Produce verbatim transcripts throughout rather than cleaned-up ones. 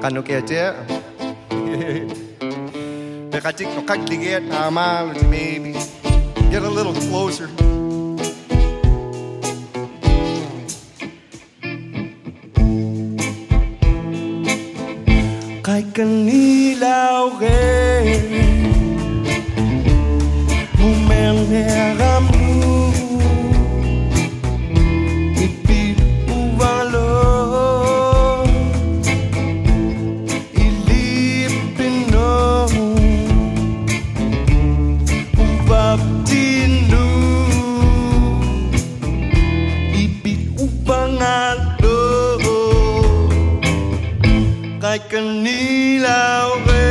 Kano kaya tia? Bekatik no kakliget ama maybe get a little closer. Kay kanilaw ke Mumeng heram Kay kanilaw ke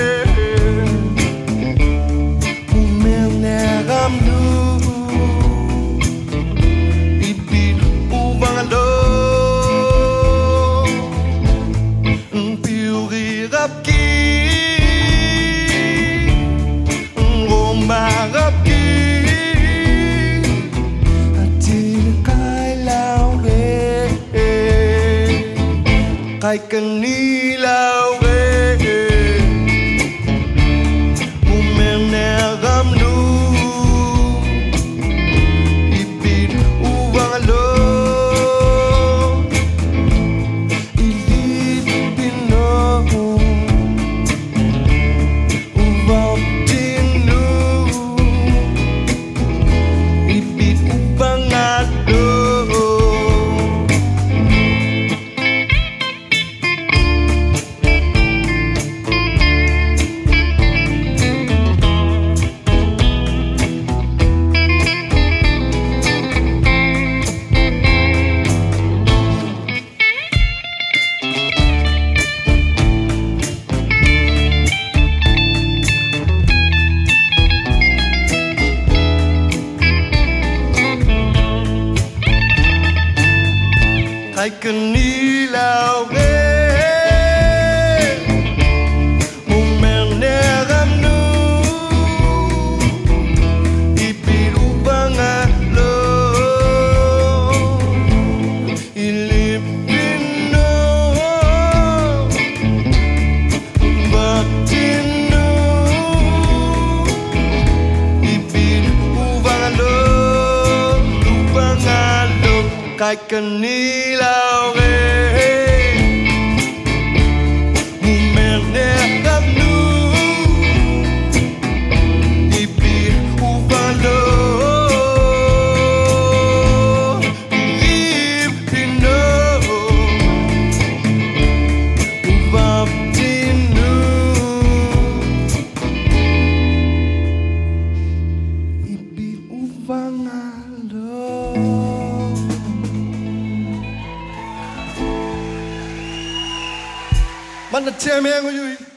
Umeneram nu Ibig ubang alo Piurap ki Romarap ki Atin kay law ke Kay kanilaw ke Umeneram nu Ibig ubang alo Ilipin no Ubang tinu Ibig ubang alo Kay kanilaw ke Umeneram nu Ibig ubang alo Ilipin no Batin nu Ibig ubang alo Ubang alo Kay kanilaw ke Umeneram nu Ibig ubang alo Ilipin no Ubang tinu Ibig ubang alo Man, the Tim Angle, you.